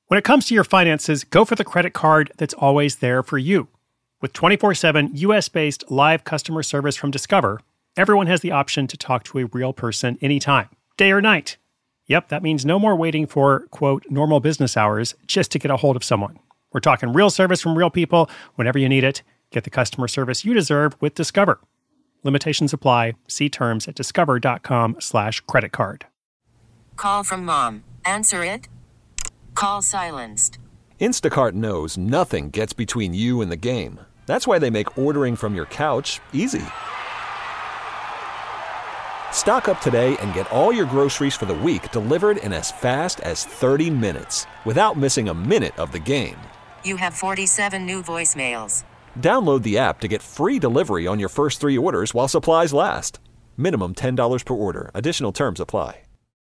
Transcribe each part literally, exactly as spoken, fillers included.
When it comes to your finances, go for the credit card that's always there for you. With twenty-four seven U S-based live customer service from Discover, everyone has the option to talk to a real person anytime, day or night. Yep, that means no more waiting for, quote, normal business hours just to get a hold of someone. We're talking real service from real people whenever you need it. Get the customer service you deserve with Discover. Limitations apply. See terms at discover.com slash credit card. Call from mom. Answer it. Call silenced. Instacart knows nothing gets between you and the game. That's why they make ordering from your couch easy. Stock up today and get all your groceries for the week delivered in as fast as thirty minutes without missing a minute of the game. You have forty-seven new voicemails. Download the app to get free delivery on your first three orders while supplies last. Minimum ten dollars per order. Additional terms apply.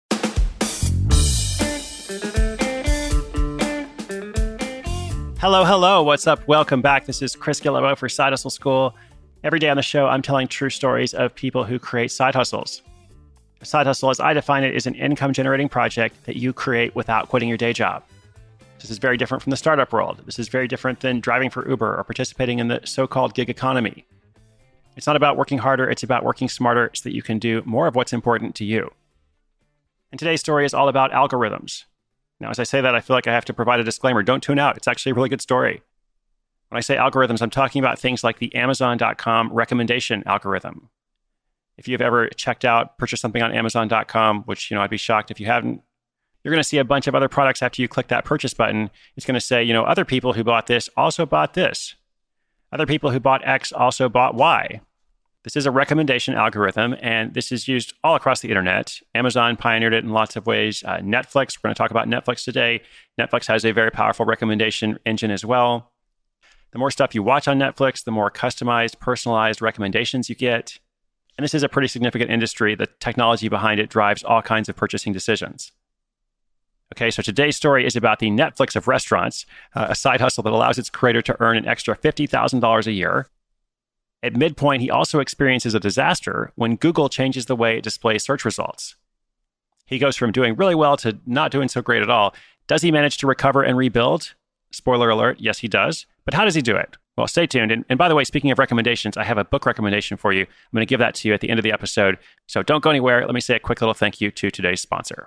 Hello, hello. What's up? Welcome back. This is Chris Guillebeau for Side Hustle School. Every day on the show, I'm telling true stories of people who create side hustles. A side hustle, as I define it, is an income-generating project that you create without quitting your day job. This is very different from the startup world. This is very different than driving for Uber or participating in the so-called gig economy. It's not about working harder. It's about working smarter so that you can do more of what's important to you. And today's story is all about algorithms. Now, as I say that, I feel like I have to provide a disclaimer. Don't tune out. It's actually a really good story. When I say algorithms, I'm talking about things like the Amazon dot com recommendation algorithm. If you've ever checked out, purchased something on Amazon dot com, which, you know, I'd be shocked if you haven't, you're going to see a bunch of other products after you click that purchase button. It's going to say, you know, other people who bought this also bought this. Other people who bought X also bought Y. This is a recommendation algorithm, and this is used all across the internet. Amazon pioneered it in lots of ways. Uh, Netflix, we're going to talk about Netflix today. Netflix has a very powerful recommendation engine as well. The more stuff you watch on Netflix, the more customized, personalized recommendations you get. And this is a pretty significant industry. The technology behind it drives all kinds of purchasing decisions. Okay, so today's story is about the Netflix of restaurants, uh, a side hustle that allows its creator to earn an extra fifty thousand dollars a year. At midpoint, he also experiences a disaster when Google changes the way it displays search results. He goes from doing really well to not doing so great at all. Does he manage to recover and rebuild? Spoiler alert, yes, he does. But how does he do it? Well, stay tuned. And, and by the way, speaking of recommendations, I have a book recommendation for you. I'm going to give that to you at the end of the episode. So don't go anywhere. Let me say a quick little thank you to today's sponsor.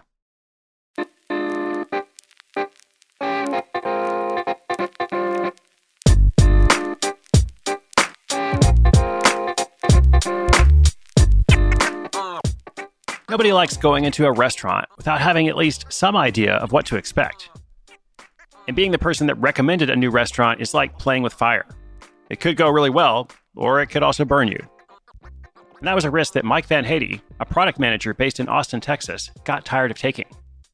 Nobody likes going into a restaurant without having at least some idea of what to expect. And being the person that recommended a new restaurant is like playing with fire. It could go really well, or it could also burn you. And that was a risk that Mike Van Hady, a product manager based in Austin, Texas, got tired of taking.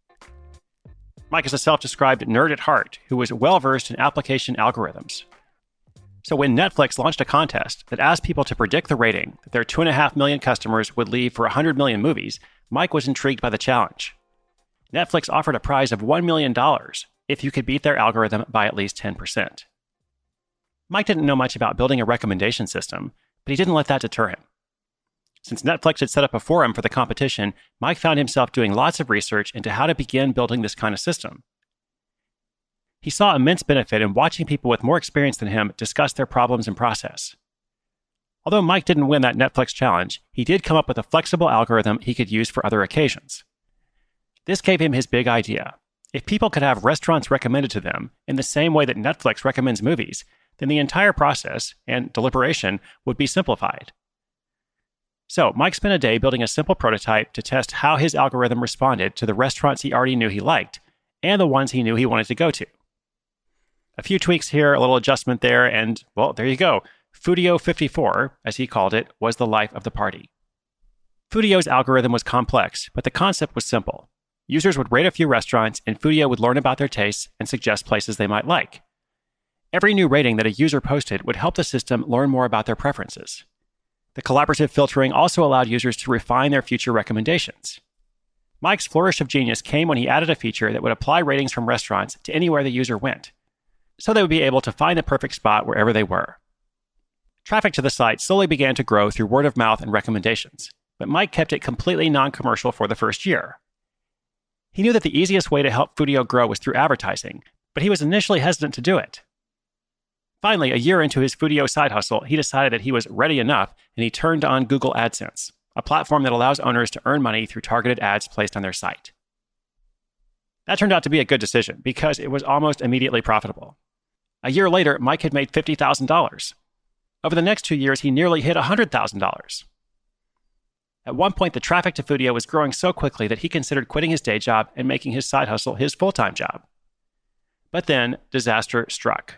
Mike is a self-described nerd at heart who was well-versed in application algorithms. So when Netflix launched a contest that asked people to predict the rating that their two and a half million customers would leave for one hundred million movies, Mike was intrigued by the challenge. Netflix offered a prize of one million dollars if you could beat their algorithm by at least ten percent. Mike didn't know much about building a recommendation system, but he didn't let that deter him. Since Netflix had set up a forum for the competition, Mike found himself doing lots of research into how to begin building this kind of system. He saw immense benefit in watching people with more experience than him discuss their problems and process. Although Mike didn't win that Netflix challenge, he did come up with a flexible algorithm he could use for other occasions. This gave him his big idea. If people could have restaurants recommended to them in the same way that Netflix recommends movies, then the entire process and deliberation would be simplified. So Mike spent a day building a simple prototype to test how his algorithm responded to the restaurants he already knew he liked and the ones he knew he wanted to go to. A few tweaks here, a little adjustment there, and, well, there you go. Foodio fifty-four, as he called it, was the life of the party. Foodio's algorithm was complex, but the concept was simple. Users would rate a few restaurants, and Foodio would learn about their tastes and suggest places they might like. Every new rating that a user posted would help the system learn more about their preferences. The collaborative filtering also allowed users to refine their future recommendations. Mike's flourish of genius came when he added a feature that would apply ratings from restaurants to anywhere the user went, so they would be able to find the perfect spot wherever they were. Traffic to the site slowly began to grow through word of mouth and recommendations, but Mike kept it completely non-commercial for the first year. He knew that the easiest way to help Foodeo grow was through advertising, but he was initially hesitant to do it. Finally, a year into his Foodeo side hustle, he decided that he was ready enough, and he turned on Google AdSense, a platform that allows owners to earn money through targeted ads placed on their site. That turned out to be a good decision because it was almost immediately profitable. A year later, Mike had made fifty thousand dollars. Over the next two years, he nearly hit one hundred thousand dollars. At one point, the traffic to Foodeo was growing so quickly that he considered quitting his day job and making his side hustle his full-time job. But then, disaster struck.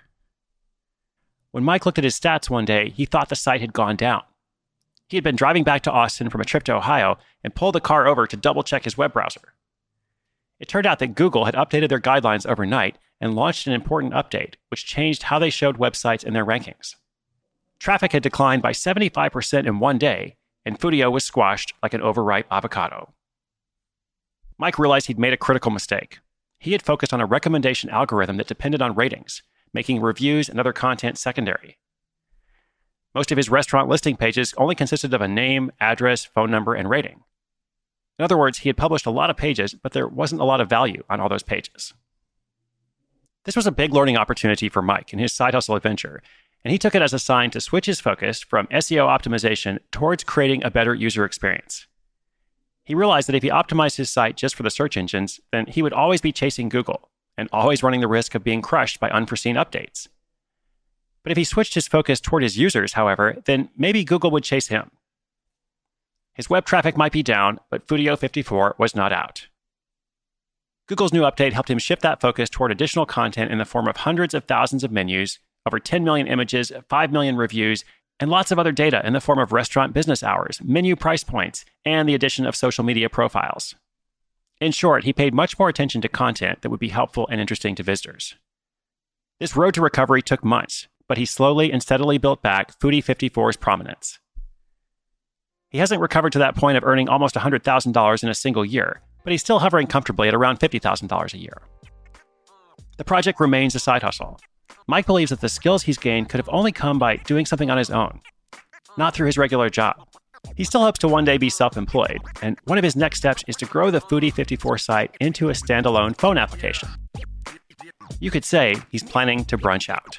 When Mike looked at his stats one day, he thought the site had gone down. He had been driving back to Austin from a trip to Ohio and pulled the car over to double-check his web browser. It turned out that Google had updated their guidelines overnight and launched an important update, which changed how they showed websites in their rankings. Traffic had declined by seventy-five percent in one day, and Foodeo was squashed like an overripe avocado. Mike realized he'd made a critical mistake. He had focused on a recommendation algorithm that depended on ratings, making reviews and other content secondary. Most of his restaurant listing pages only consisted of a name, address, phone number, and rating. In other words, he had published a lot of pages, but there wasn't a lot of value on all those pages. This was a big learning opportunity for Mike in his side hustle adventure, and he took it as a sign to switch his focus from S E O optimization towards creating a better user experience. He realized that if he optimized his site just for the search engines, then he would always be chasing Google and always running the risk of being crushed by unforeseen updates. But if he switched his focus toward his users, however, then maybe Google would chase him. His web traffic might be down, but Foodeo fifty-four was not out. Google's new update helped him shift that focus toward additional content in the form of hundreds of thousands of menus, over ten million images, five million reviews, and lots of other data in the form of restaurant business hours, menu price points, and the addition of social media profiles. In short, he paid much more attention to content that would be helpful and interesting to visitors. This road to recovery took months, but he slowly and steadily built back Foodie fifty-four's prominence. He hasn't recovered to that point of earning almost one hundred thousand dollars in a single year, but he's still hovering comfortably at around fifty thousand dollars a year. The project remains a side hustle. Mike believes that the skills he's gained could have only come by doing something on his own, not through his regular job. He still hopes to one day be self-employed, and one of his next steps is to grow the Foodie fifty-four site into a standalone phone application. You could say he's planning to brunch out.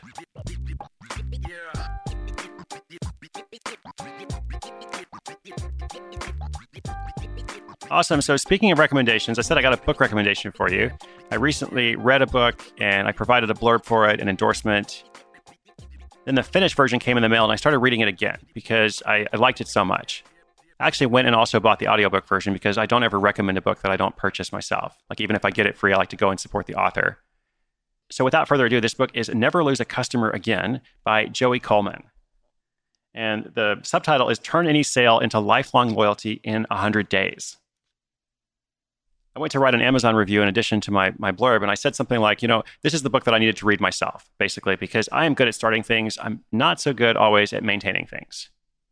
Awesome. So speaking of recommendations, I said I got a book recommendation for you. I recently read a book and I provided a blurb for it, an endorsement. Then the finished version came in the mail and I started reading it again because I, I liked it so much. I actually went and also bought the audiobook version because I don't ever recommend a book that I don't purchase myself. Like even if I get it free, I like to go and support the author. So without further ado, this book is Never Lose a Customer Again by Joey Coleman. And the subtitle is Turn Any Sale into Lifelong Loyalty in one hundred days. I went to write an Amazon review in addition to my, my blurb, and I said something like, you know, this is the book that I needed to read myself, basically, because I am good at starting things. I'm not so good always at maintaining things.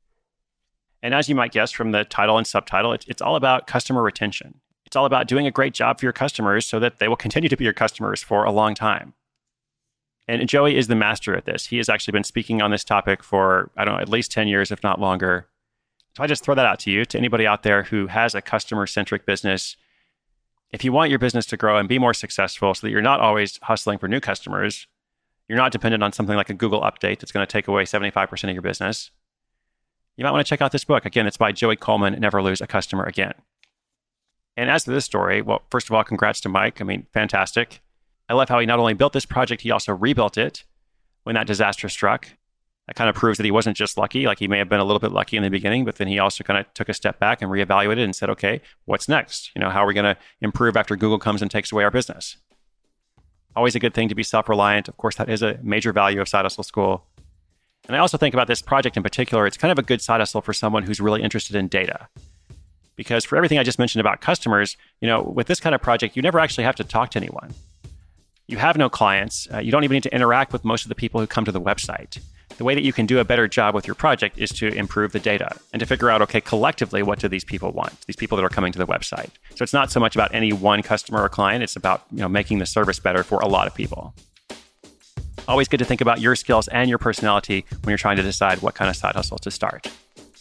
And as you might guess from the title and subtitle, it's, it's all about customer retention. It's all about doing a great job for your customers so that they will continue to be your customers for a long time. And Joey is the master at this. He has actually been speaking on this topic for, I don't know, at least ten years, if not longer. So I just throw that out to you, to anybody out there who has a customer-centric business. If you want your business to grow and be more successful so that you're not always hustling for new customers, you're not dependent on something like a Google update that's going to take away seventy-five percent of your business, you might want to check out this book. Again, it's by Joey Coleman, Never Lose a Customer Again. And as to this story, well, first of all, congrats to Mike. I mean, fantastic. I love how he not only built this project, he also rebuilt it when that disaster struck. That kind of proves that he wasn't just lucky. Like he may have been a little bit lucky in the beginning, but then he also kind of took a step back and reevaluated and said, okay, what's next? You know, how are we going to improve after Google comes and takes away our business? Always a good thing to be self-reliant. Of course, that is a major value of Side Hustle School. And I also think about this project in particular, it's kind of a good side hustle for someone who's really interested in data. Because for everything I just mentioned about customers, you know, with this kind of project, you never actually have to talk to anyone. You have no clients. Uh, you don't even need to interact with most of the people who come to the website. The way that you can do a better job with your project is to improve the data and to figure out, okay, collectively, what do these people want? These people that are coming to the website. So it's not so much about any one customer or client. It's about, you know, making the service better for a lot of people. Always good to think about your skills and your personality when you're trying to decide what kind of side hustle to start.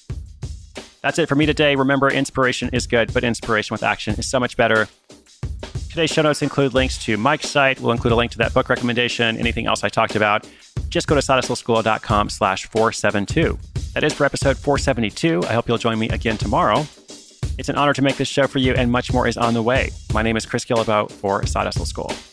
That's it for me today. Remember, inspiration is good, but inspiration with action is so much better. Today's show notes include links to Mike's site. We'll include a link to that book recommendation, anything else I talked about. Just go to side hustle school dot com slash four seventy-two. That is for episode four seventy-two. I hope you'll join me again tomorrow. It's an honor to make this show for you, and much more is on the way. My name is Chris Guillebeau for Side Hustle School.